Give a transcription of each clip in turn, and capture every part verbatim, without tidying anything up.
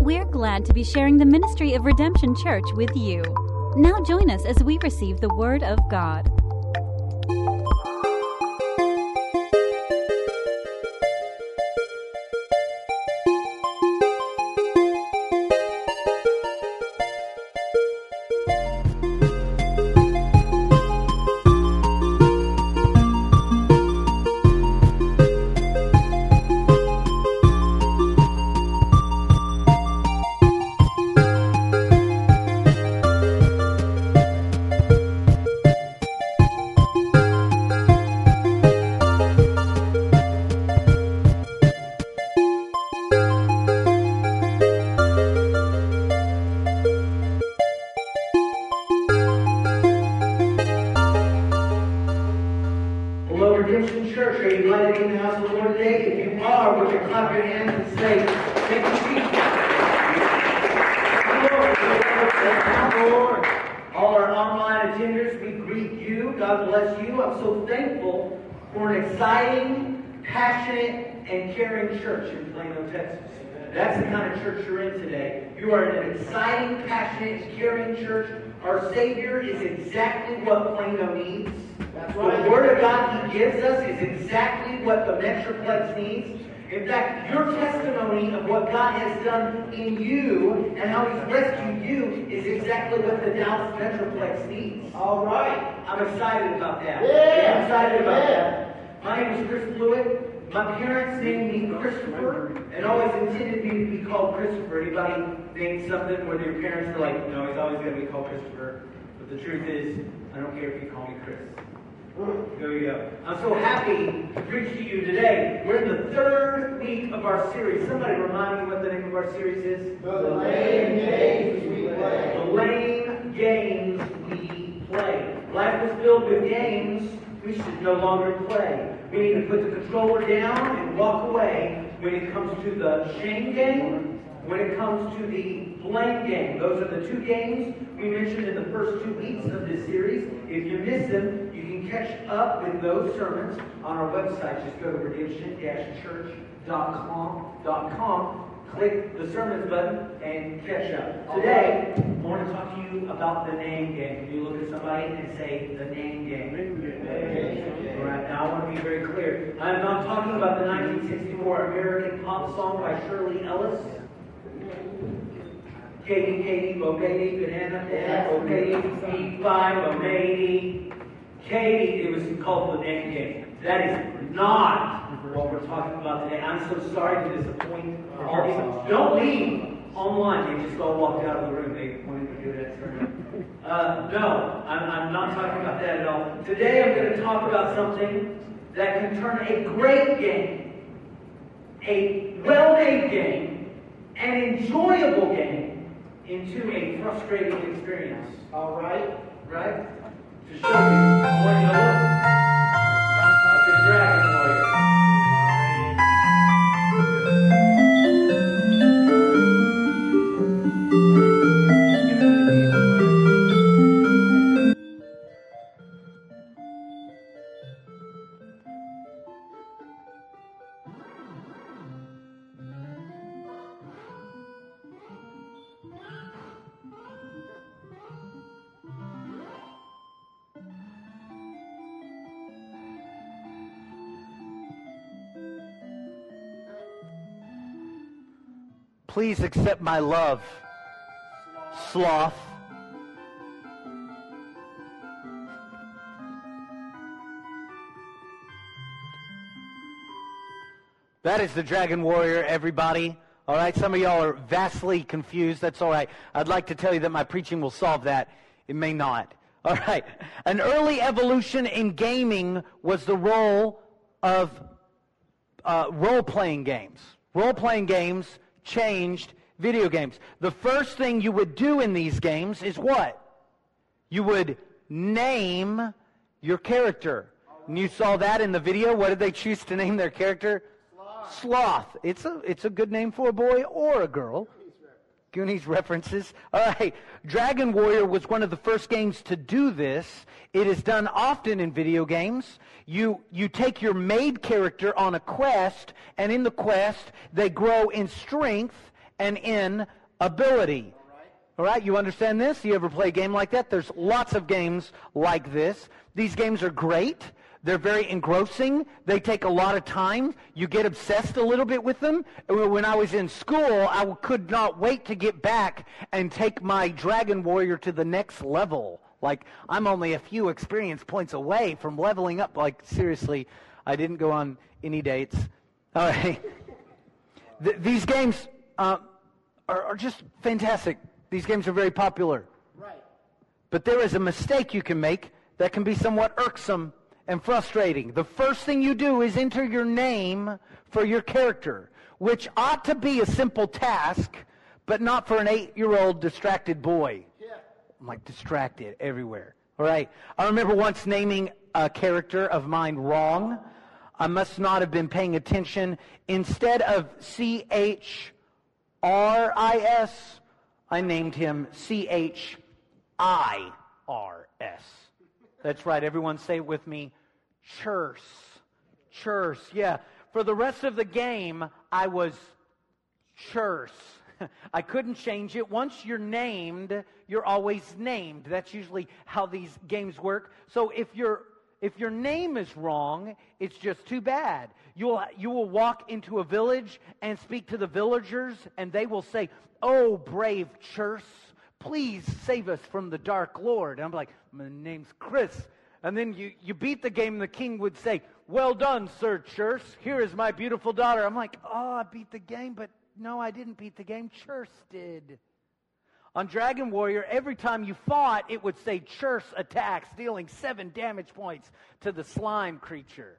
We're glad to be sharing the ministry of Redemption Church with you. Now join us as we receive the Word of God. Church in Plano, Texas. That's the kind of church you're in today. You are in an exciting, passionate, caring church. Our Savior is exactly what Plano needs. That's right. The Word of God He gives us is exactly what the Metroplex needs. In fact, your testimony of what God has done in you and how He's rescued you is exactly what the Dallas Metroplex needs. All right. I'm excited about that. Yeah. I'm excited about yeah. that. My name is Chris Blewett. My parents named me Christopher and always intended me to be called Christopher. Anybody named something where your parents are like, no, he's always going to be called Christopher. But the truth is, I don't care if you call me Chris. There you go. I'm so happy to preach to you today. We're in the third week of our series. Somebody remind me what the name of our series is? The Lame Games We Play. The Lame Games We Play. Life was filled with games we should no longer play. We need to put the controller down and walk away when it comes to the shame game, when it comes to the blame game. Those are the two games we mentioned in the first two weeks of this series. If you miss them, you can catch up with those sermons on our website. Just go to redemption church dot com. Click the sermons button and catch up. Today, I want to talk to you about the name game. Can you look at somebody and say the name game? All right, now I want to be very clear. I'm not talking about the nineteen sixty-four American pop song by Shirley Ellis. Katie, Katie, Bo Katie, banana, banana, Bo Katie, B five, Bo Katie. Katie, it was called the name game. That is not what we're talking about today. I'm so sorry to disappoint all these. Don't leave online. They just all walked out of the room. They wanted to do that sermon. Uh, no, I'm, I'm not talking about that at all. Today I'm going to talk about something that can turn a great game, a well-made game, an enjoyable game, into a frustrating experience. All right? Right? To show you, I want you to look at the Dragon Warrior. Please accept my love, sloth. That is the Dragon Warrior, everybody. All right, some of y'all are vastly confused. That's all right. I'd like to tell you that my preaching will solve that. It may not. All right. An early evolution in gaming was the role of uh, role-playing games. Role-playing games changed video games. The first thing you would do in these games is what? You would name your character. And you saw that in the video. What did they choose to name their character? Sloth. Sloth. It's a, it's a good name for a boy or a girl. Goonies references. All right. Dragon Warrior was one of the first games to do this. It is done often in video games. You you take your made character on a quest, and in the quest, they grow in strength and in ability. All right. All right, you understand this? You ever play a game like that? There's lots of games like this. These games are great. They're very engrossing. They take a lot of time. You get obsessed a little bit with them. When I was in school, I could not wait to get back and take my Dragon Warrior to the next level. Like, I'm only a few experience points away from leveling up. Like, seriously, I didn't go on any dates. All right. Th- these games uh, are, are just fantastic. These games are very popular. Right. But there is a mistake you can make that can be somewhat irksome and frustrating. The first thing you do is enter your name for your character, which ought to be a simple task, but not for an eight-year-old distracted boy. Yeah. I'm like distracted everywhere. All right. I remember once naming a character of mine wrong. I must not have been paying attention. Instead of C H R I S, I named him C H I R S. That's right. Everyone say it with me. Churse. Churse. Yeah. For the rest of the game, I was Churse. I couldn't change it. Once you're named, you're always named. That's usually how these games work. So if your if your name is wrong, it's just too bad. You'll you will walk into a village and speak to the villagers, and they will say, "Oh, brave Churse, please save us from the Dark Lord." And I'm like, "My name's Chris." And then you, you beat the game, and the king would say, "Well done, Sir Churse. Here is my beautiful daughter." I'm like, "Oh, I beat the game, but no, I didn't beat the game. Churse did." On Dragon Warrior, every time you fought, it would say Churse attacks, dealing seven damage points to the slime creature.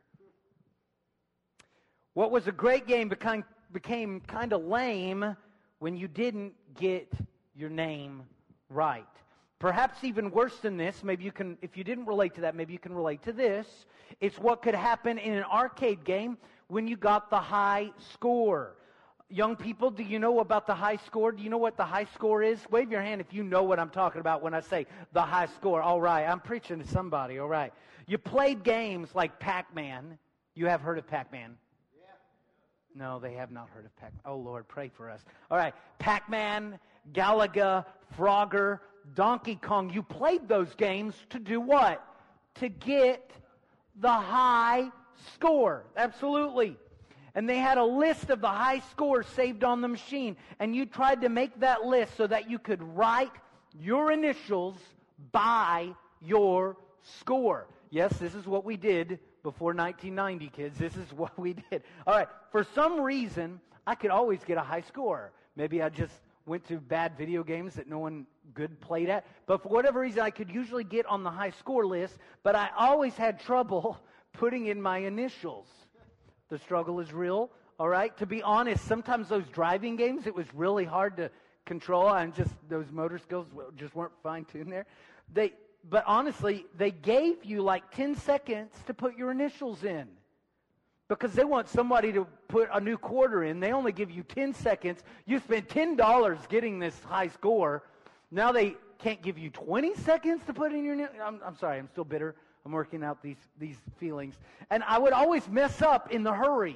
What was a great game became, became kind of lame when you didn't get your name right. Perhaps even worse than this, maybe you can, if you didn't relate to that, maybe you can relate to this. It's what could happen in an arcade game when you got the high score. Young people, do you know about the high score? Do you know what the high score is? Wave your hand if you know what I'm talking about when I say the high score. All right, I'm preaching to somebody, all right. You played games like Pac-Man. You have heard of Pac-Man? Yeah. No, they have not heard of Pac-Man. Oh, Lord, pray for us. All right, Pac-Man, Galaga, Frogger, Donkey Kong. You played those games to do what? To get the high score. Absolutely. And they had a list of the high scores saved on the machine. And you tried to make that list so that you could write your initials by your score. Yes, this is what we did before nineteen ninety, kids. This is what we did. All right. For some reason, I could always get a high score. Maybe I just went to bad video games that no one good played at. But for whatever reason, I could usually get on the high score list. But I always had trouble putting in my initials. The struggle is real, all right? To be honest, sometimes those driving games, it was really hard to control, and just those motor skills just weren't fine-tuned there. They, but honestly, they gave you like ten seconds to put your initials in because they want somebody to put a new quarter in. They only give you ten seconds. You spent ten dollars getting this high score. Now they can't give you twenty seconds to put in your... I'm, I'm sorry, I'm still bitter. I'm working out these, these feelings. And I would always mess up in the hurry.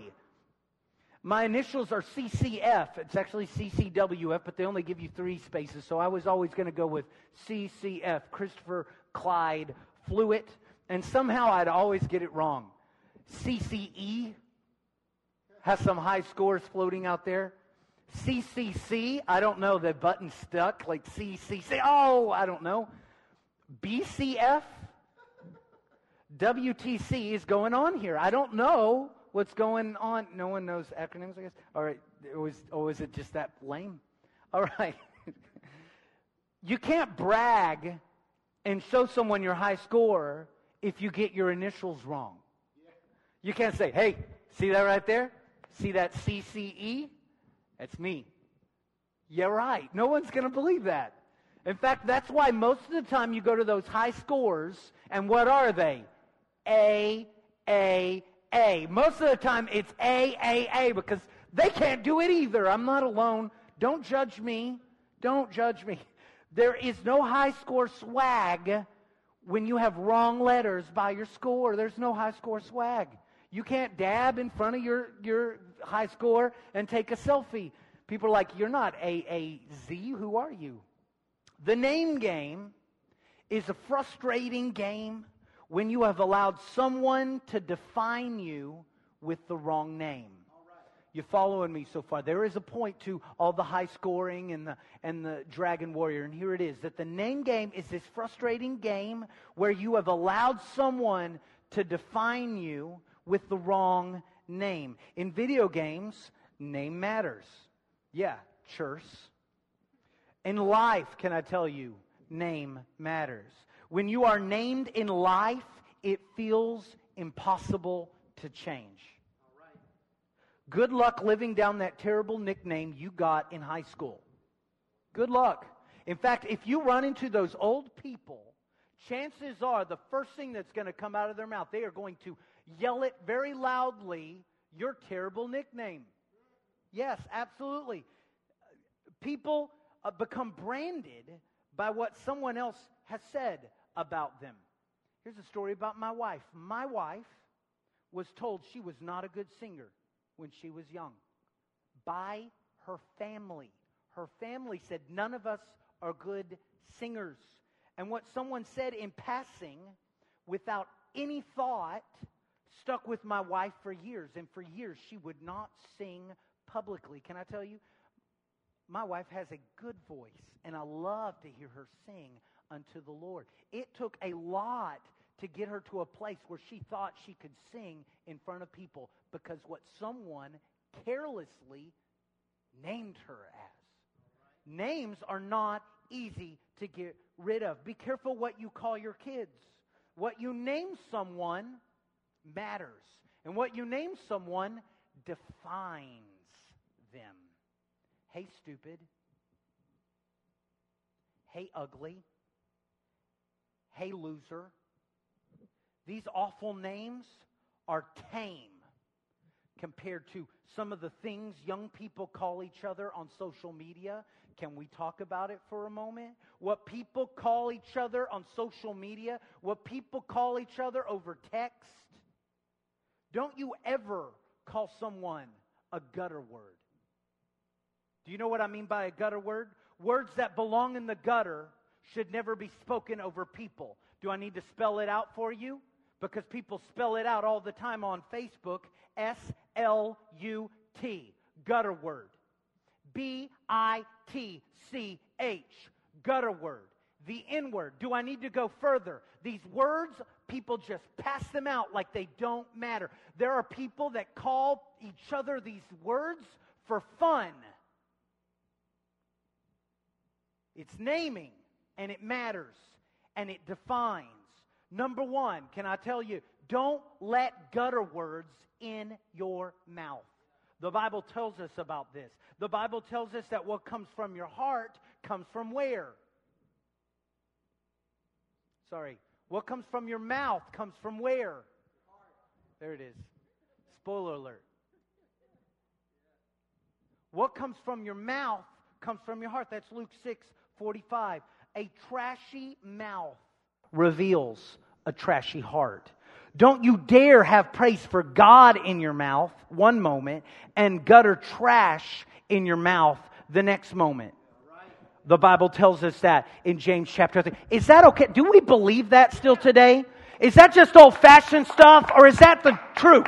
My initials are C C F. It's actually C C W F, but they only give you three spaces. So I was always going to go with C C F, Christopher Clyde Fluitt. And somehow I'd always get it wrong. C C E has some high scores floating out there. C C C, I don't know, the button stuck, like C C C. Oh, I don't know. B C F? W T C is going on here. I don't know what's going on. No one knows acronyms, I guess. All right. It was, or is it just that lame? All right. You can't brag and show someone your high score if you get your initials wrong. You can't say, "Hey, see that right there? See that C C E? That's me." Yeah, right. No one's going to believe that. In fact, that's why most of the time you go to those high scores, and what are they? A, A, A. Most of the time it's A, A, A because they can't do it either. I'm not alone. Don't judge me. Don't judge me. There is no high score swag when you have wrong letters by your score. There's no high score swag. You can't dab in front of your, your high score and take a selfie. People are like, you're not A A Z, who are you? The name game is a frustrating game when you have allowed someone to define you with the wrong name. You following me so far? There is a point to all the high scoring and the and the Dragon Warrior, and here it is, that the name game is this frustrating game where you have allowed someone to define you with the wrong name. In video games, name matters. Yeah, Church. In life, can I tell you, name matters. When you are named in life, it feels impossible to change. Good luck living down that terrible nickname you got in high school. Good luck. In fact, if you run into those old people, chances are the first thing that's going to come out of their mouth, they are going to yell it very loudly, your terrible nickname. Yes, absolutely. People uh, become branded by what someone else has said about them. Here's a story about my wife. My wife was told she was not a good singer when she was young by her family. Her family said, none of us are good singers. And what someone said in passing, without any thought, stuck with my wife for years. And for years, she would not sing publicly. Can I tell you, my wife has a good voice, and I love to hear her sing unto the Lord. It took a lot to get her to a place where she thought she could sing in front of people because what someone carelessly named her as. Names are not easy to get rid of. Be careful what you call your kids. What you name someone matters. And what you name someone defines them. Hey, stupid. Hey, ugly. Hey, loser. These awful names are tame compared to some of the things young people call each other on social media. Can we talk about it for a moment? What people call each other on social media, what people call each other over text. Don't you ever call someone a gutter word. Do you know what I mean by a gutter word? Words that belong in the gutter should never be spoken over people. Do I need to spell it out for you? Because people spell it out all the time on Facebook. S L U T. Gutter word. B I T C H. Gutter word. The N word. Do I need to go further? These words, people just pass them out like they don't matter. There are people that call each other these words for fun. It's naming, and it matters, and it defines. Number one, can I tell you, don't let gutter words in your mouth. The Bible tells us about this. The Bible tells us that what comes from your heart comes from where? Sorry. What comes from your mouth comes from where? There it is. Spoiler alert. What comes from your mouth comes from your heart. That's Luke six forty-five. A trashy mouth reveals a trashy heart. Don't you dare have praise for God in your mouth one moment and gutter trash in your mouth the next moment. The Bible tells us that in James chapter three. Is that okay? Do we believe that still today? Is that just old-fashioned stuff, or is that the truth?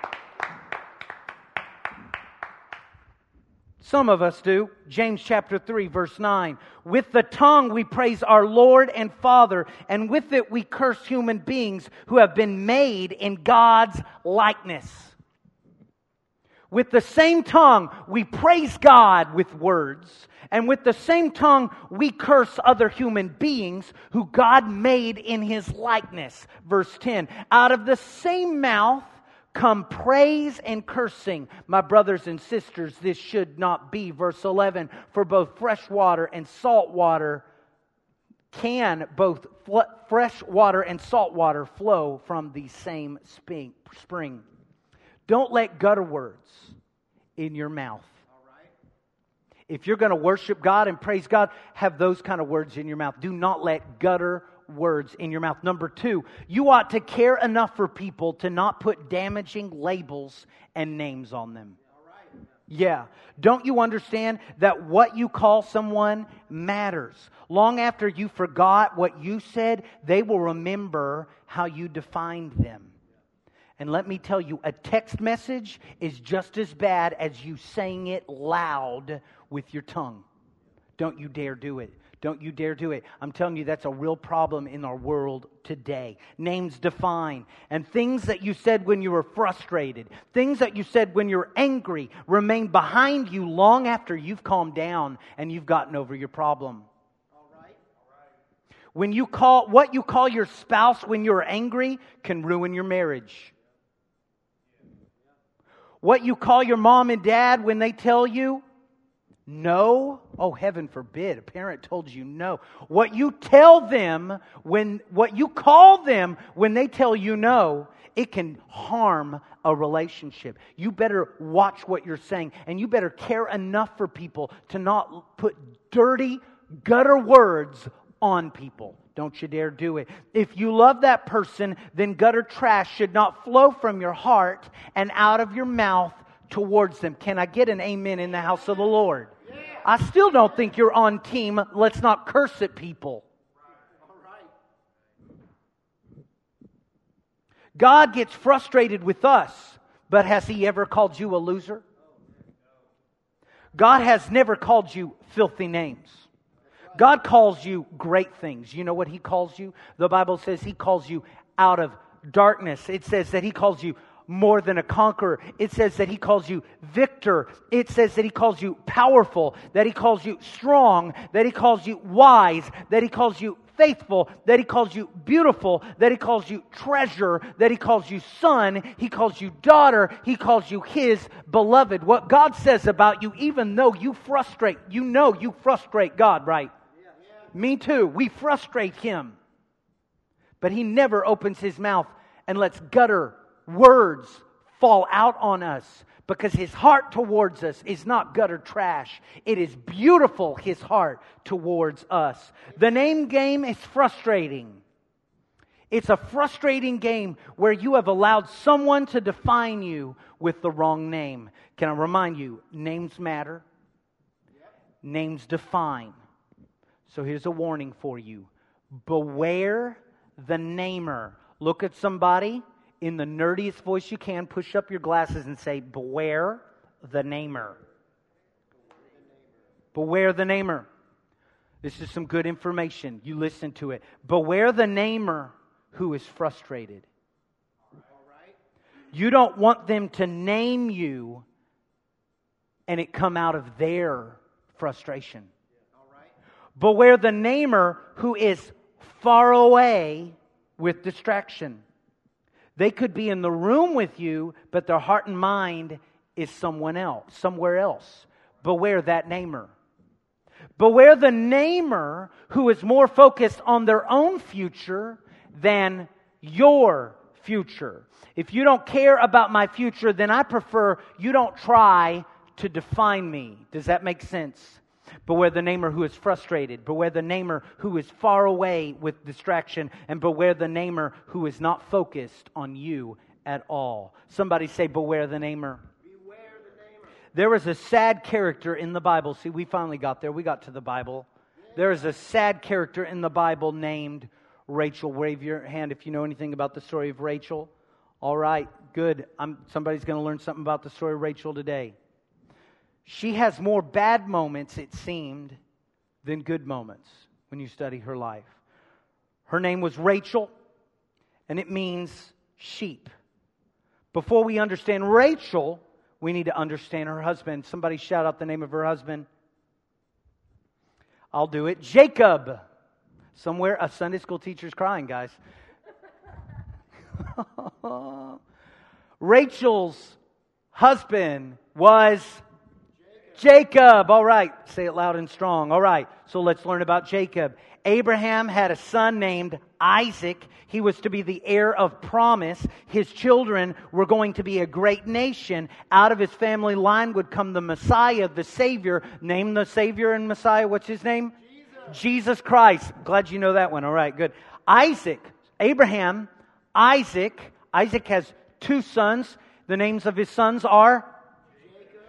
Some of us do. James chapter three, verse nine. With the tongue we praise our Lord and Father, and with it we curse human beings who have been made in God's likeness. With the same tongue we praise God with words, and with the same tongue we curse other human beings who God made in His likeness. Verse ten. Out of the same mouth come praise and cursing. My brothers and sisters, this should not be. Verse eleven, for both fresh water and salt water can, both fl- fresh water and salt water flow from the same spring. Don't let gutter words in your mouth. If you're going to worship God and praise God, have those kind of words in your mouth. Do not let gutter words in your mouth. Number two, you ought to care enough for people to not put damaging labels and names on them. Yeah. Don't you understand that what you call someone matters? Long after you forgot what you said, they will remember how you defined them. And let me tell you, a text message is just as bad as you saying it loud with your tongue. Don't you dare do it. Don't you dare do it. I'm telling you, that's a real problem in our world today. Names define. And things that you said when you were frustrated, things that you said when you're angry, remain behind you long after you've calmed down and you've gotten over your problem. All right. All right. When you call, what you call your spouse when you're angry can ruin your marriage. What you call your mom and dad when they tell you no, oh heaven forbid, a parent told you no. What you tell them when, what you call them when they tell you no, it can harm a relationship. You better watch what you're saying, and you better care enough for people to not put dirty, gutter words on people. Don't you dare do it. If you love that person, then gutter trash should not flow from your heart and out of your mouth towards them. Can I get an amen in the house of the Lord? Yeah. I still don't think you're on team. Let's not curse at people. All right. God gets frustrated with us, but has He ever called you a loser? God has never called you filthy names. God calls you great things. You know what He calls you? The Bible says He calls you out of darkness. It says that He calls you more than a conqueror. It says that He calls you victor. It says that He calls you powerful, that He calls you strong, that He calls you wise, that He calls you faithful, that He calls you beautiful, that He calls you treasure, that He calls you son, He calls you daughter, He calls you His beloved. What God says about you, even though you frustrate, you know you frustrate God, right? Yeah, yeah. Me too. We frustrate Him. But He never opens His mouth and lets gutter words fall out on us, because His heart towards us is not gutter trash. It is beautiful, His heart towards us. The name game is frustrating. It's a frustrating game where you have allowed someone to define you with the wrong name. Can I remind you, names matter. Names define. So here's a warning for you. Beware the namer. Look at somebody in the nerdiest voice you can, push up your glasses and say, beware the namer. Beware the namer. This is some good information. You listen to it. Beware the namer who is frustrated. You don't want them to name you and it come out of their frustration. Beware the namer who is far away with distraction. They could be in the room with you, but their heart and mind is someone else, somewhere else. Beware that namer. Beware the namer who is more focused on their own future than your future. If you don't care about my future, then I prefer you don't try to define me. Does that make sense? Beware the namer who is frustrated. Beware the namer who is far away with distraction. And beware the namer who is not focused on you at all. Somebody say, beware the namer. Beware the namer. There was a sad character in the Bible. See, we finally got there. We got to the Bible. There is a sad character in the Bible named Rachel. Wave your hand if you know anything about the story of Rachel. All right, good. I'm, somebody's going to learn something about the story of Rachel today. She has more bad moments, it seemed, than good moments when you study her life. Her name was Rachel, and it means sheep. Before we understand Rachel, we need to understand her husband. Somebody shout out the name of her husband. I'll do it. Jacob. Somewhere a Sunday school teacher's crying, guys. Rachel's husband was Jacob. All right. Say it loud and strong. All right. So let's learn about Jacob. Abraham had a son named Isaac. He was to be the heir of promise. His children were going to be a great nation. Out of his family line would come the Messiah, the Savior. Name the Savior and Messiah. What's his name? Jesus, Jesus Christ. Glad you know that one. All right. Good. Isaac. Abraham. Isaac. Isaac has two sons. The names of his sons are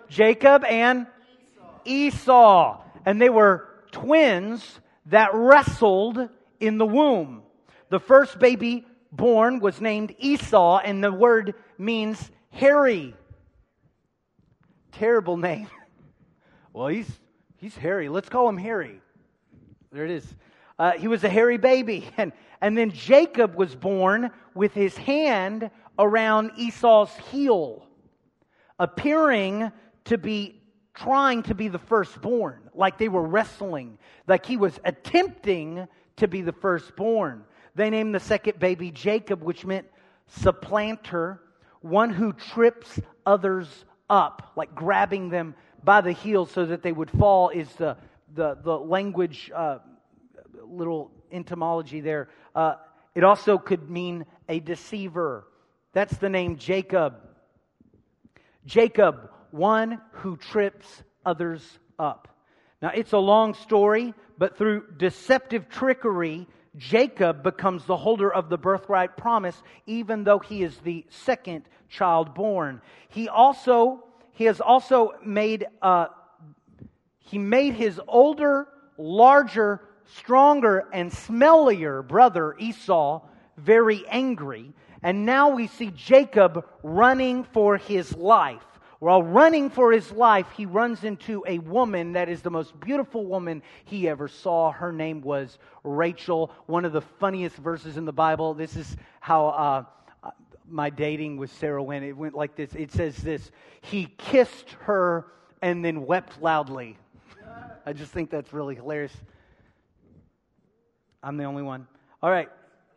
Jacob and Esau. And they were twins that wrestled in the womb. The first baby born was named Esau, and the word means hairy. Terrible name. Well, he's he's hairy. Let's call him Harry. There it is. Uh, he was a hairy baby. And, and then Jacob was born with his hand around Esau's heel, appearing to be trying to be the firstborn, like they were wrestling, like he was attempting to be the firstborn. They named the second baby Jacob, which meant supplanter, one who trips others up, like grabbing them by the heels so that they would fall is the the, the language, uh, little etymology there. Uh, it also could mean a deceiver. That's the name Jacob. Jacob, one who trips others up. Now, it's a long story, but through deceptive trickery, Jacob becomes the holder of the birthright promise, even though he is the second child born. He also, he has also made, uh, he made his older, larger, stronger, and smellier brother Esau very angry. And now we see Jacob running for his life. While running for his life, he runs into a woman that is the most beautiful woman he ever saw. Her name was Rachel. One of the funniest verses in the Bible. This is how uh, my dating with Sarah went. It went like this. It says this: he kissed her and then wept loudly. I just think that's really hilarious. I'm the only one. All right.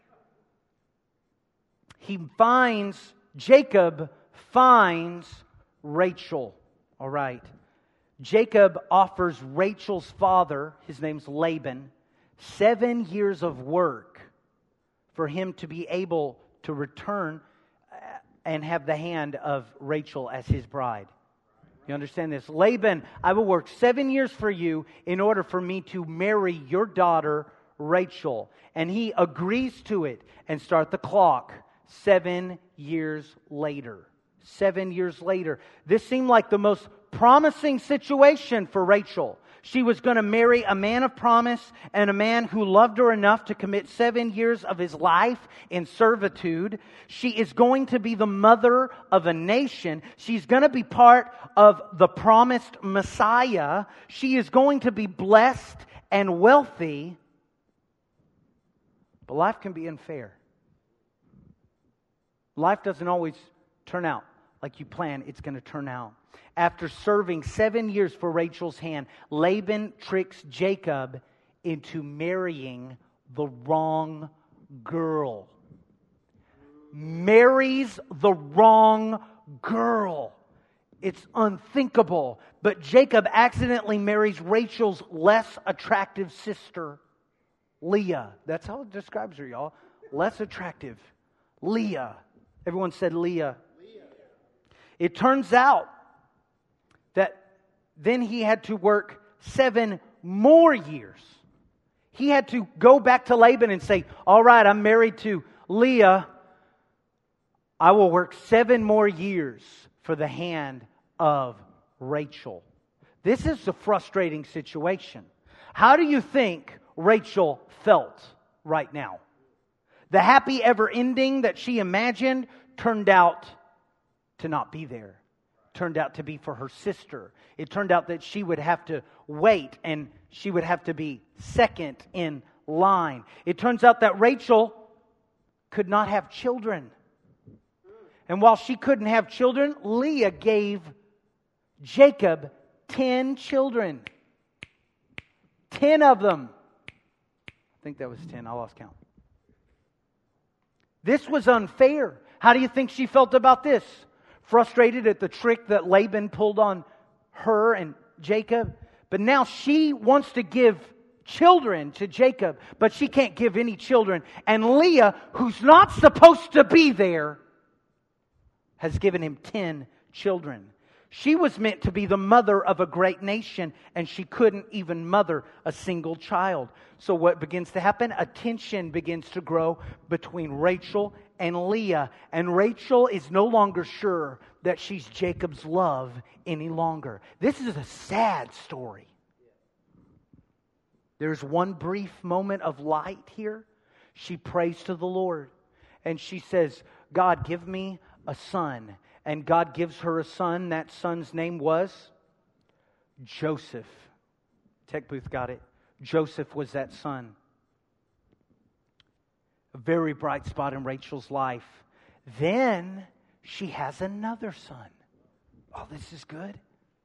He finds, Jacob finds Rachel. All right. Jacob offers Rachel's father, his name's Laban, seven years of work for him to be able to return and have the hand of Rachel as his bride. You understand this? Laban, I will work seven years for you in order for me to marry your daughter, Rachel. And he agrees to it and start the clock seven years later. Seven years later. This seemed like the most promising situation for Rachel. She was going to marry a man of promise and a man who loved her enough to commit seven years of his life in servitude. She is going to be the mother of a nation. She's going to be part of the promised Messiah. She is going to be blessed and wealthy. But life can be unfair. Life doesn't always turn out like you plan it's going to turn out. After serving seven years for Rachel's hand, Laban tricks Jacob into marrying the wrong girl. Marries the wrong girl. It's unthinkable. But Jacob accidentally marries Rachel's less attractive sister, Leah. That's how it describes her, y'all. Less attractive. Leah. Everyone said Leah. Leah. It turns out that then he had to work seven more years. He had to go back to Laban and say, all right, I'm married to Leah. I will work seven more years for the hand of Rachel. This is a frustrating situation. How do you think Rachel felt right now? The happy ever ending that she imagined turned out to not be there. Turned out to be for her sister. It turned out that she would have to wait and she would have to be second in line. It turns out that Rachel could not have children. And while she couldn't have children, Leah gave Jacob ten children. Ten of them. I think that was ten. I lost count. This was unfair. How do you think she felt about this? Frustrated at the trick that Laban pulled on her and Jacob. But now she wants to give children to Jacob, but she can't give any children. And Leah, who's not supposed to be there, has given him ten children. She was meant to be the mother of a great nation, and she couldn't even mother a single child. So what begins to happen? A tension begins to grow between Rachel and Leah. And Rachel is no longer sure that she's Jacob's love any longer. This is a sad story. There's one brief moment of light here. She prays to the Lord and she says, God, give me a son. And God gives her a son. That son's name was Joseph. Tech Booth got it. Joseph was that son. A very bright spot in Rachel's life. Then she has another son. Oh, this is good.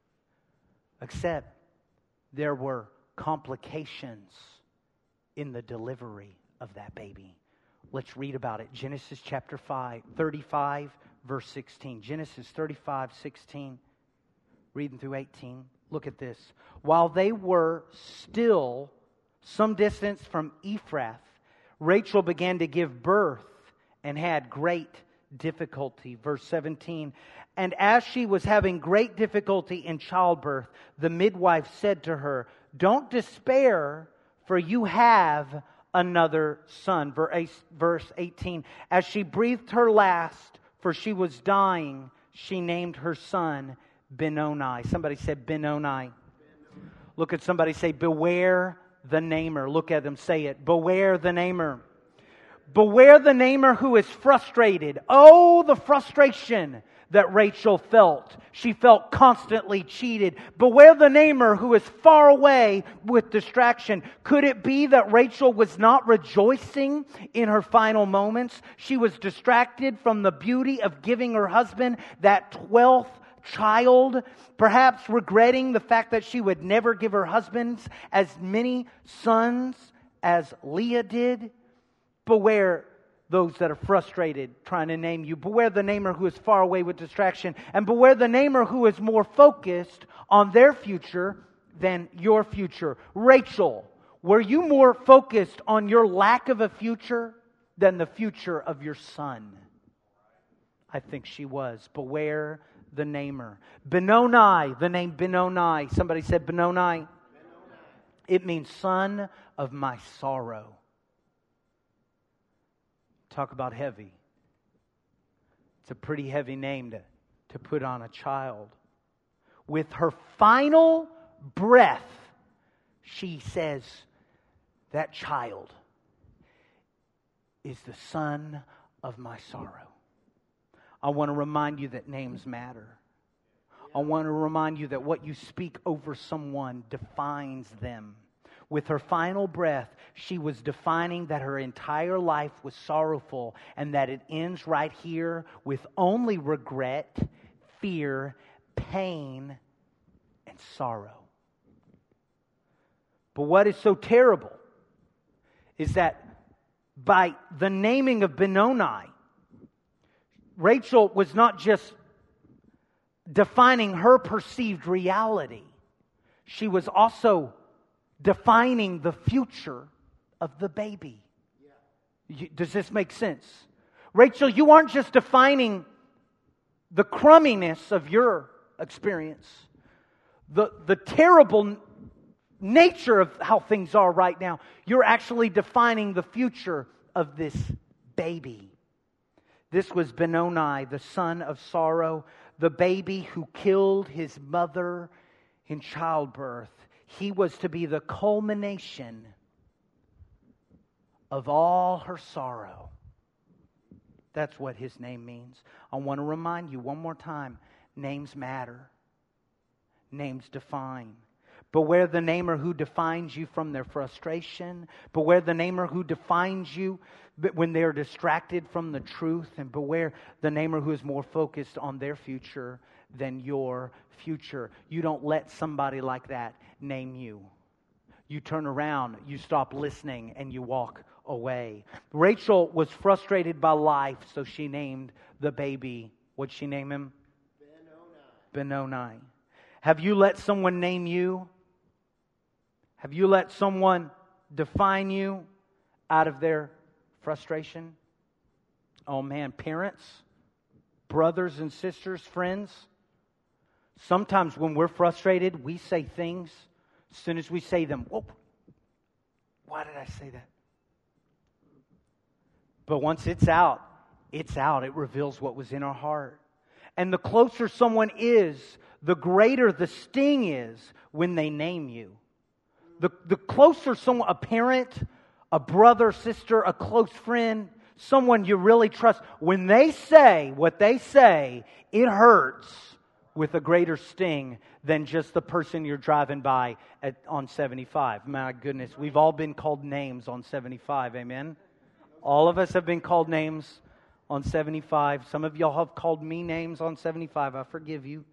Except there were complications in the delivery of that baby. Let's read about it. Genesis chapter five, thirty-five, verse sixteen. Genesis thirty-five, sixteen. Reading through eighteen. Look at this. While they were still some distance from Ephrath, Rachel began to give birth and had great difficulty. Verse seventeen. And as she was having great difficulty in childbirth, the midwife said to her, don't despair, for you have another son. Verse eighteen. As she breathed her last, for she was dying, she named her son Benoni. Somebody said Benoni. Look at somebody, say, beware the namer. Look at them, say it. Beware the namer. Beware the namer who is frustrated. Oh, the frustration that Rachel felt. She felt constantly cheated. Beware the namer who is far away with distraction. Could it be that Rachel was not rejoicing in her final moments? She was distracted from the beauty of giving her husband that twelfth child, perhaps regretting the fact that she would never give her husband as many sons as Leah did. Beware those that are frustrated trying to name you. Beware the namer who is far away with distraction. And beware the namer who is more focused on their future than your future. Rachel, were you more focused on your lack of a future than the future of your son? I think she was. Beware the namer. Benoni, the name Benoni. Somebody said Benoni. Benoni. It means son of my sorrow. Talk about heavy. It's a pretty heavy name to, to put on a child. With her final breath, she says, that child is the son of my sorrow. I want to remind you that names matter. I want to remind you that what you speak over someone defines them. With her final breath, she was defining that her entire life was sorrowful and that it ends right here with only regret, fear, pain, and sorrow. But what is so terrible is that by the naming of Benoni, Rachel was not just defining her perceived reality. She was also defining the future of the baby. You, does this make sense? Rachel, you aren't just defining the crumminess of your experience, the, the terrible nature of how things are right now. You're actually defining the future of this baby. This was Benoni, the son of sorrow, the baby who killed his mother in childbirth. He was to be the culmination of all her sorrow. That's what his name means. I want to remind you one more time, names matter. Names define. Beware the namer who defines you from their frustration. Beware the namer who defines you when they are distracted from the truth. And beware the namer who is more focused on their future than your future. You don't let somebody like that name you. You turn around, you stop listening, and you walk away. Rachel was frustrated by life, so she named the baby, what'd she name him? Benoni. Benoni. Have you let someone name you? Have you let someone define you out of their frustration? Oh man, parents, brothers and sisters, friends. Sometimes when we're frustrated, we say things. As soon as we say them, whoa, why did I say that? But once it's out, it's out. It reveals what was in our heart. And the closer someone is, the greater the sting is when they name you. The, the closer someone, a parent, a brother, sister, a close friend, someone you really trust, when they say what they say, it hurts with a greater sting than just the person you're driving by at, on seventy-five. My goodness, we've all been called names on seventy-five, amen? All of us have been called names on seventy-five. Some of y'all have called me names on seventy-five. I forgive you.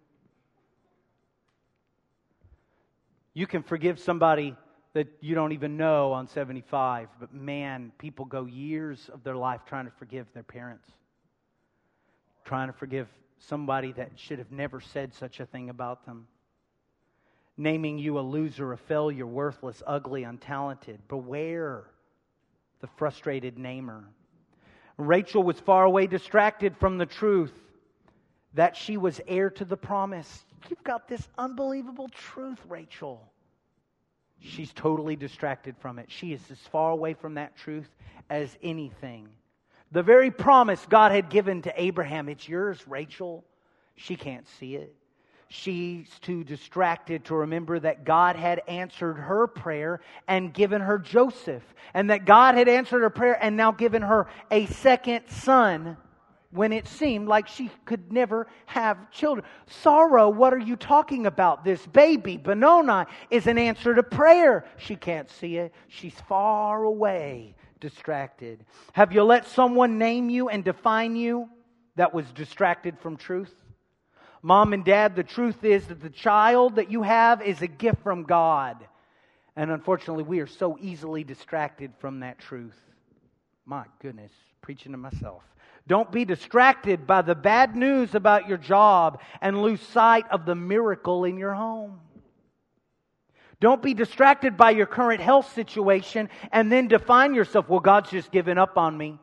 You can forgive somebody that you don't even know on seventy-five, but man, people go years of their life trying to forgive their parents. Trying to forgive somebody that should have never said such a thing about them. Naming you a loser, a failure, worthless, ugly, untalented. Beware the frustrated namer. Rachel was far away, distracted from the truth that she was heir to the promise. You've got this unbelievable truth, Rachel. She's totally distracted from it. She is as far away from that truth as anything. The very promise God had given to Abraham, it's yours, Rachel. She can't see it. She's too distracted to remember that God had answered her prayer and given her Joseph. And that God had answered her prayer and now given her a second son when it seemed like she could never have children. Sorrow, what are you talking about? This baby, Benoni, is an answer to prayer. She can't see it. She's far away, distracted. Have you let someone name you and define you that was distracted from truth? Mom and Dad, the truth is that the child that you have is a gift from God. And unfortunately, we are so easily distracted from that truth. My goodness, preaching to myself. Don't be distracted by the bad news about your job and lose sight of the miracle in your home. Don't be distracted by your current health situation and then define yourself, well, God's just given up on me.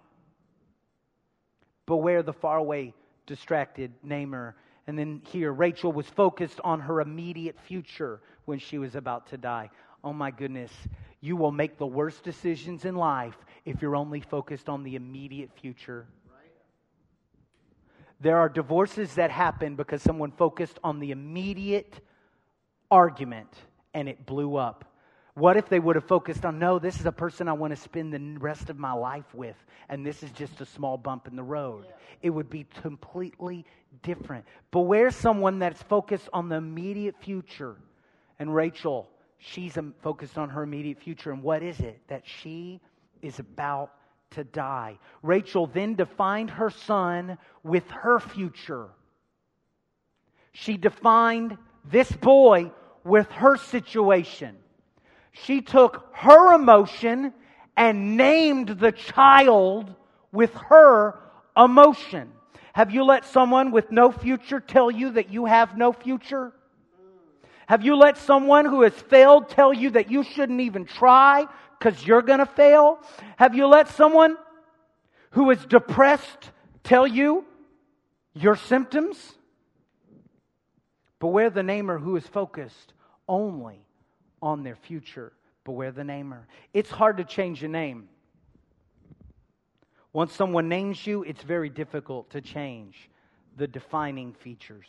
Beware the faraway, distracted namer. And then here, Rachel was focused on her immediate future when she was about to die. Oh my goodness, you will make the worst decisions in life if you're only focused on the immediate future. There are divorces that happen because someone focused on the immediate argument and it blew up. What if they would have focused on, no, this is a person I want to spend the rest of my life with, and this is just a small bump in the road? Yeah. It would be completely different. Beware someone that's focused on the immediate future. And Rachel, she's focused on her immediate future. And what is it? That she is about to die. Rachel then defined her son with her future. She defined this boy with her situation. She took her emotion and named the child with her emotion. Have you let someone with no future tell you that you have no future? Have you let someone who has failed tell you that you shouldn't even try because you're going to fail? Have you let someone who is depressed tell you your symptoms? Beware the namer who is focused only on their future. Beware the namer. It's hard to change a name. Once someone names you, it's very difficult to change the defining features.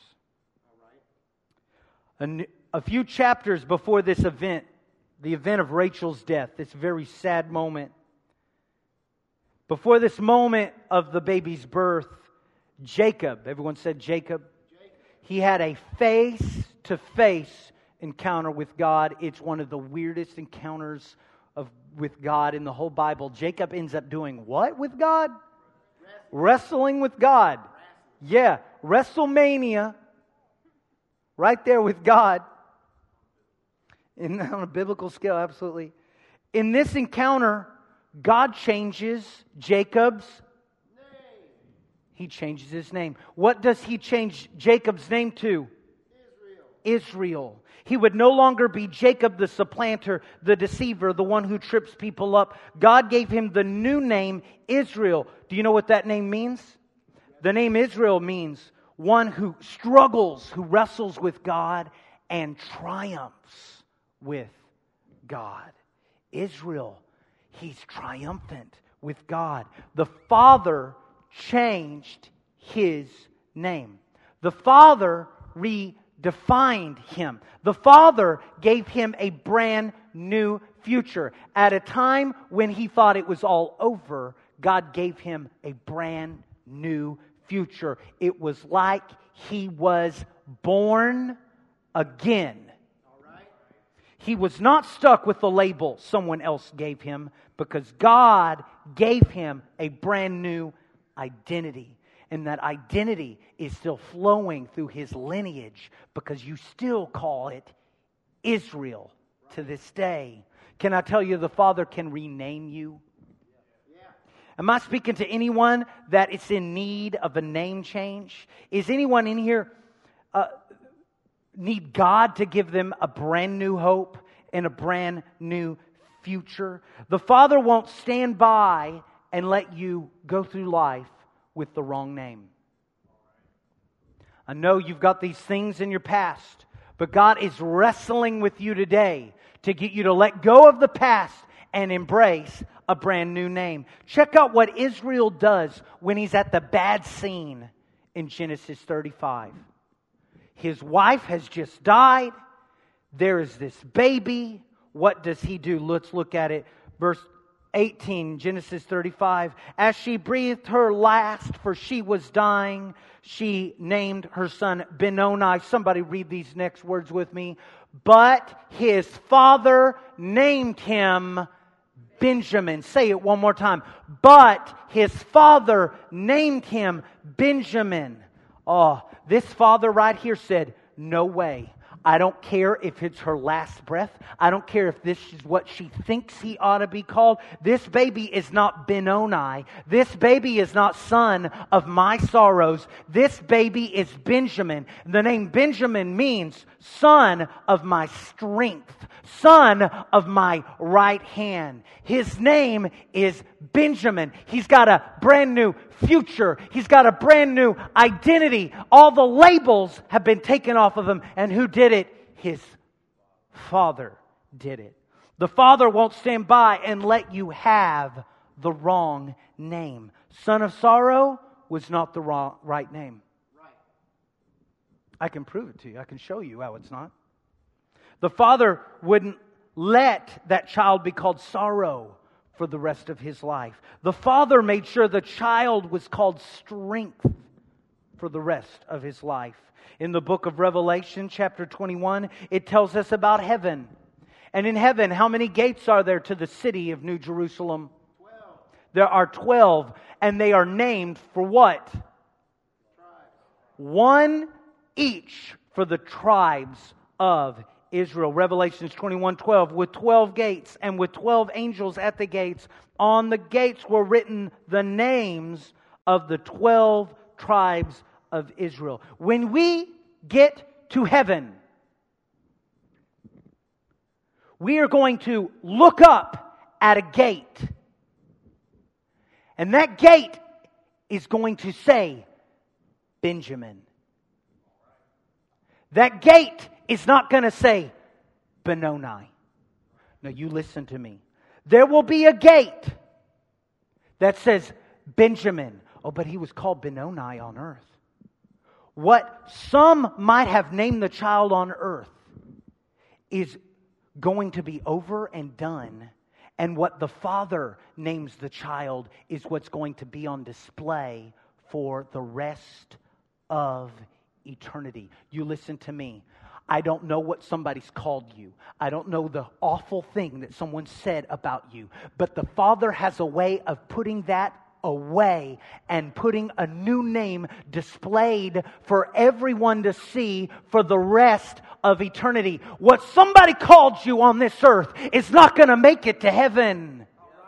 A, a few chapters before this event, the event of Rachel's death, this very sad moment, before this moment of the baby's birth, Jacob, everyone said Jacob, Jacob. He had a face-to-face encounter with God. It's one of the weirdest encounters of with God in the whole Bible. Jacob ends up doing what with God? Wrestling, Wrestling with God. Wrestling. Yeah, WrestleMania. Right there with God. In, on a biblical scale, absolutely. In this encounter, God changes Jacob's name. He changes his name. What does he change Jacob's name to? Israel. Israel. He would no longer be Jacob the supplanter, the deceiver, the one who trips people up. God gave him the new name, Israel. Do you know what that name means? The name Israel means one who struggles, who wrestles with God and triumphs with God. Israel, he's triumphant with God. The Father changed his name. The Father redefined him. The Father gave him a brand new future. At a time when he thought it was all over, God gave him a brand new future. It was like he was born again. He was not stuck with the label someone else gave him, because God gave him a brand new identity. And that identity is still flowing through his lineage, because you still call it Israel to this day. Can I tell you, the Father can rename you? Am I speaking to anyone that is in need of a name change? Is anyone in here uh, need God to give them a brand new hope and a brand new future? The Father won't stand by and let you go through life with the wrong name. I know you've got these things in your past, but God is wrestling with you today to get you to let go of the past and embrace a brand new name. Check out what Israel does when he's at the bad scene in Genesis thirty-five. His wife has just died. There is this baby. What does he do? Let's look at it. Verse eighteen, Genesis thirty-five. As she breathed her last, for she was dying, she named her son Benoni. Somebody read these next words with me. But his father named him Benjamin. Say it one more time. But his father named him Benjamin. Oh, this father right here said, no way. I don't care if it's her last breath. I don't care if this is what she thinks he ought to be called. This baby is not Benoni. This baby is not son of my sorrows. This baby is Benjamin. The name Benjamin means son of my strength, son of my right hand. His name is Benjamin. He's got a brand new future. He's got a brand new identity. All the labels have been taken off of him. And who did it? His Father did it. The Father won't stand by and let you have the wrong name. Son of sorrow was not the wrong, right name. I can prove it to you. I can show you how it's not. The Father wouldn't let that child be called sorrow for the rest of his life. The Father made sure the child was called strength for the rest of his life. In the book of Revelation, chapter twenty-one, it tells us about heaven. And in heaven, how many gates are there to the city of New Jerusalem? Twelve. There are twelve, and they are named for what? Tribes. One each for the tribes of Israel. Revelations twenty-one twelve, with twelve gates and with twelve angels at the gates. On the gates were written the names of the twelve tribes of Israel. When we get to heaven, we are going to look up at a gate. And that gate is going to say Benjamin. That gate is not going to say Benoni. No, you listen to me. There will be a gate that says Benjamin. Oh, but he was called Benoni on earth. What some might have named the child on earth is going to be over and done. And what the Father names the child is what's going to be on display for the rest of eternity. You listen to me. I don't know what somebody's called you. I don't know the awful thing that someone said about you. But the Father has a way of putting that away and putting a new name displayed for everyone to see for the rest of eternity. What somebody called you on this earth is not going to make it to heaven.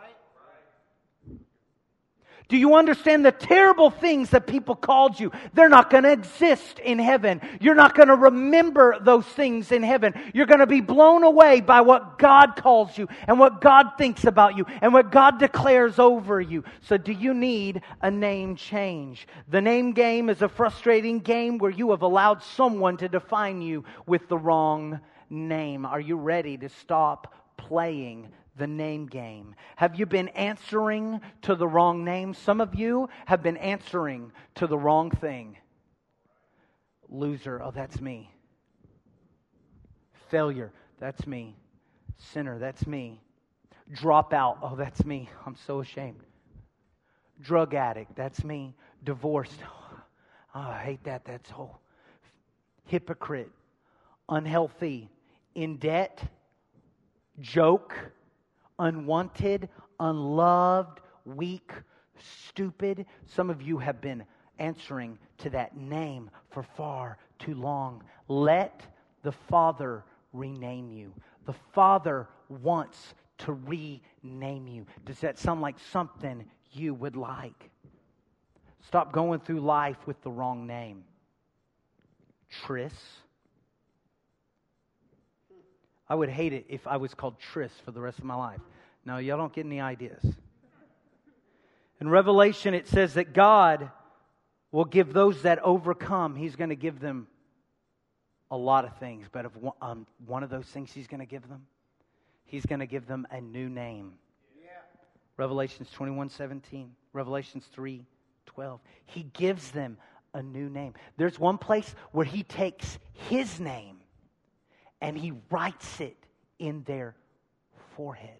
Do you understand the terrible things that people called you? They're not going to exist in heaven. You're not going to remember those things in heaven. You're going to be blown away by what God calls you and what God thinks about you and what God declares over you. So do you need a name change? The name game is a frustrating game where you have allowed someone to define you with the wrong name. Are you ready to stop playing the name game? Have you been answering to the wrong name? Some of you have been answering to the wrong thing. Loser, oh, that's me. Failure, that's me. Sinner, that's me. Dropout, oh, that's me. I'm so ashamed. Drug addict, that's me. Divorced, oh, I hate that. That's oh. Hypocrite, unhealthy, in debt, joke, unwanted, unloved, weak, stupid. Some of you have been answering to that name for far too long. Let the Father rename you. The Father wants to rename you. Does that sound like something you would like? Stop going through life with the wrong name. Tris. I would hate it if I was called Tris for the rest of my life. No, y'all don't get any ideas. In Revelation, it says that God will give those that overcome, He's going to give them a lot of things. But if one, um, one of those things He's going to give them, He's going to give them a new name. Yeah. Revelations twenty-one seventeen, Revelations three twelve. He gives them a new name. There's one place where He takes His name and He writes it in their forehead.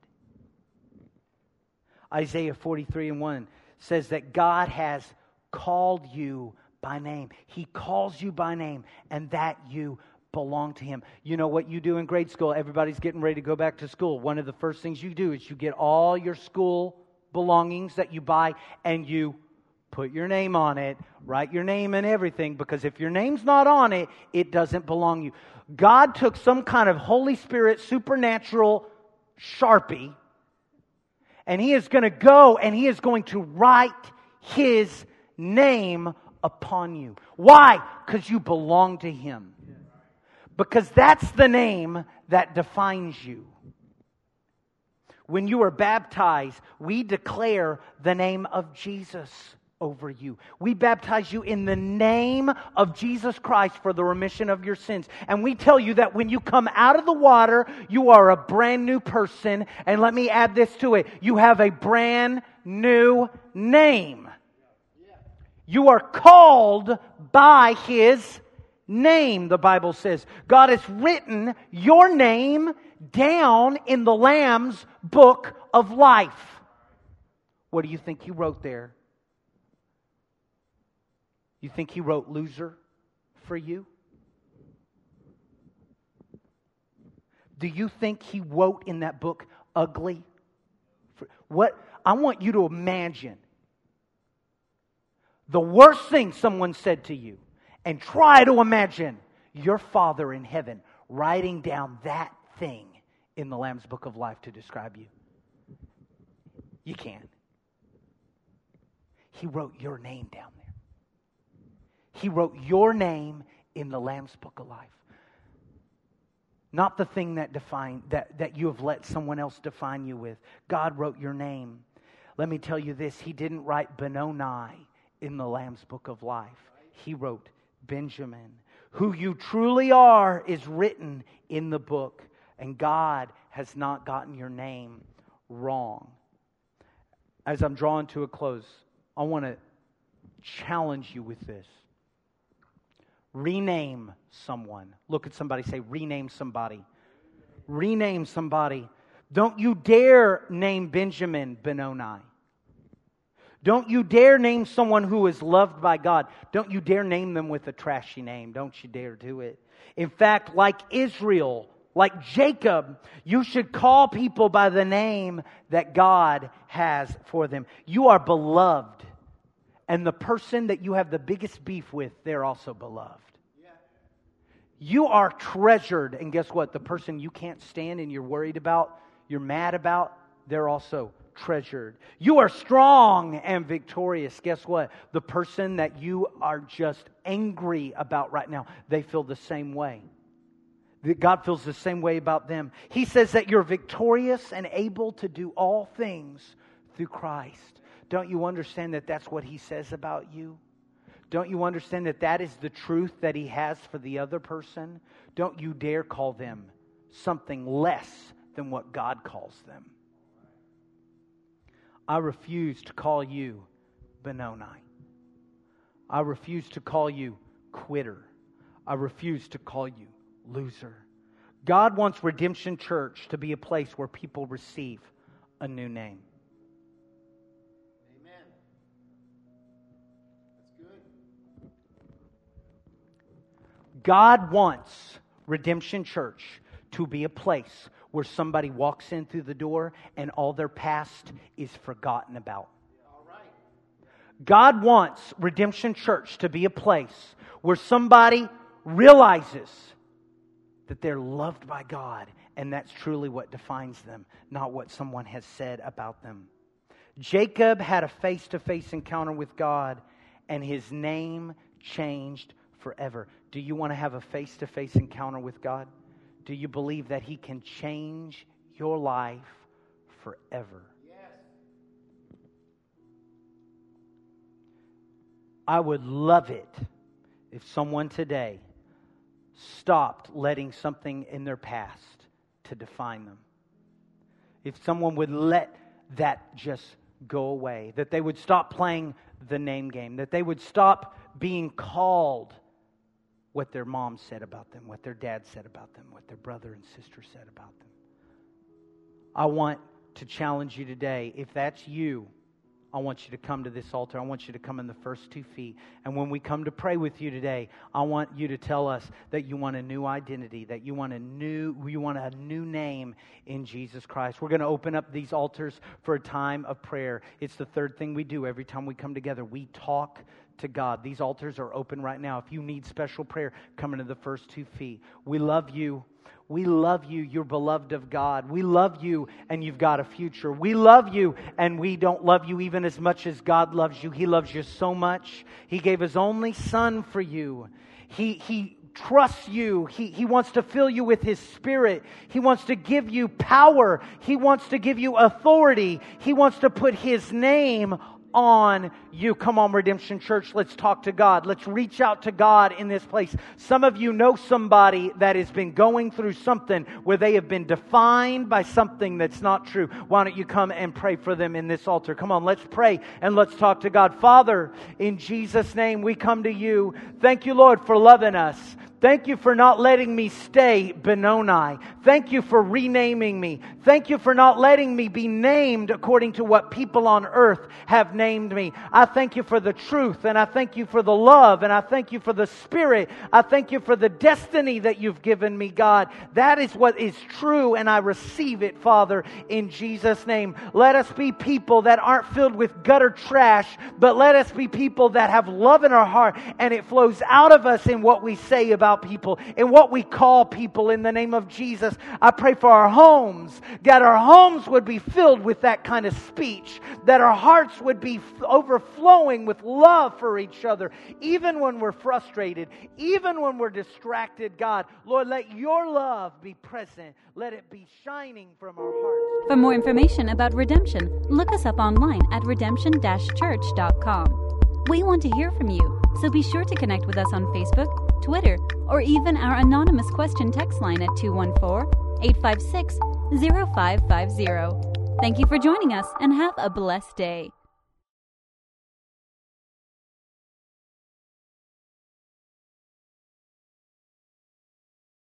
Isaiah forty-three and one says that God has called you by name. He calls you by name, and that you belong to Him. You know what you do in grade school? Everybody's getting ready to go back to school. One of the first things you do is you get all your school belongings that you buy, and you put your name on it, write your name and everything, because if your name's not on it, it doesn't belong to you. God took some kind of Holy Spirit supernatural Sharpie, and He is going to go and He is going to write His name upon you. Why? Because you belong to Him. Because that's the name that defines you. When you are baptized, we declare the name of Jesus over you. We baptize you in the name of Jesus Christ for the remission of your sins. And we tell you that when you come out of the water, you are a brand new person. And let me add this to it. You have a brand new name. You are called by His name, the Bible says. God has written your name down in the Lamb's book of life. What do you think He wrote there? You think He wrote loser for you? Do you think He wrote in that book ugly? For, what I want you to imagine the worst thing someone said to you, and try to imagine your Father in heaven writing down that thing in the Lamb's book of life to describe you. You can't. He wrote your name down there. He wrote your name in the Lamb's book of life. Not the thing that define that, that you have let someone else define you with. God wrote your name. Let me tell you this. He didn't write Benoni in the Lamb's book of life. He wrote Benjamin. Who you truly are is written in the book. And God has not gotten your name wrong. As I'm drawing to a close, I want to challenge you with this. Rename someone. Look at somebody, say, rename somebody. Rename somebody. Don't you dare name Benjamin Benoni. Don't you dare name someone who is loved by God. Don't you dare name them with a trashy name. Don't you dare do it. In fact, like Israel, like Jacob, you should call people by the name that God has for them. You are beloved. And the person that you have the biggest beef with, they're also beloved. Yeah. You are treasured. And guess what? The person you can't stand and you're worried about, you're mad about, they're also treasured. You are strong and victorious. Guess what? The person that you are just angry about right now, they feel the same way. God feels the same way about them. He says that you're victorious and able to do all things through Christ. Don't you understand that that's what He says about you? Don't you understand that that is the truth that He has for the other person? Don't you dare call them something less than what God calls them. I refuse to call you Benoni. I refuse to call you quitter. I refuse to call you loser. God wants Redemption Church to be a place where people receive a new name. Amen. That's good. God wants Redemption Church to be a place where somebody walks in through the door and all their past is forgotten about. All right. God wants Redemption Church to be a place where somebody realizes that they're loved by God, and that's truly what defines them, not what someone has said about them. Jacob had a face-to-face encounter with God, and his name changed forever. Do you want to have a face-to-face encounter with God? Do you believe that He can change your life forever? Yes. I would love it if someone today stopped letting something in their past to define them. If someone would let that just go away, that they would stop playing the name game, that they would stop being called what their mom said about them, what their dad said about them, what their brother and sister said about them. I want to challenge you today, if that's you, I want you to come to this altar. I want you to come in the first two feet. And when we come to pray with you today, I want you to tell us that you want a new identity, that you want a new, you want a new name in Jesus Christ. We're going to open up these altars for a time of prayer. It's the third thing we do every time we come together. We talk to God. These altars are open right now. If you need special prayer, come into the first two feet. We love you. We love you. You're beloved of God. We love you, and you've got a future. We love you, and we don't love you even as much as God loves you. He loves you so much. He gave His only Son for you. He He trusts you. He, he wants to fill you with His Spirit. He wants to give you power. He wants to give you authority. He wants to put His name on you. Come on, Redemption Church, let's talk to God. Let's reach out to God in this place. Some of you know somebody that has been going through something where they have been defined by something that's not true. Why don't you come and pray for them in this altar? Come on, let's pray and let's talk to God. Father, in Jesus' name, we come to you. Thank you, Lord, for loving us. Thank you for not letting me stay Benoni. Thank you for renaming me. Thank you for not letting me be named according to what people on earth have named me. I thank you for the truth, and I thank you for the love, and I thank you for the Spirit. I thank you for the destiny that you've given me, God. That is what is true, and I receive it, Father, in Jesus' name. Let us be people that aren't filled with gutter trash, but let us be people that have love in our heart, and it flows out of us in what we say about people, in what we call people, in the name of Jesus. I pray for our homes, that our homes would be filled with that kind of speech, that our hearts would be overflowing with love for each other, even when we're frustrated, even when we're distracted. God, Lord, let your love be present. Let it be shining from our hearts. For more information about Redemption, look us up online at redemption dash church dot com. We want to hear from you, so be sure to connect with us on Facebook, Twitter, or even our anonymous question text line at two one four, eight five six, zero five five zero. Thank you for joining us, and have a blessed day.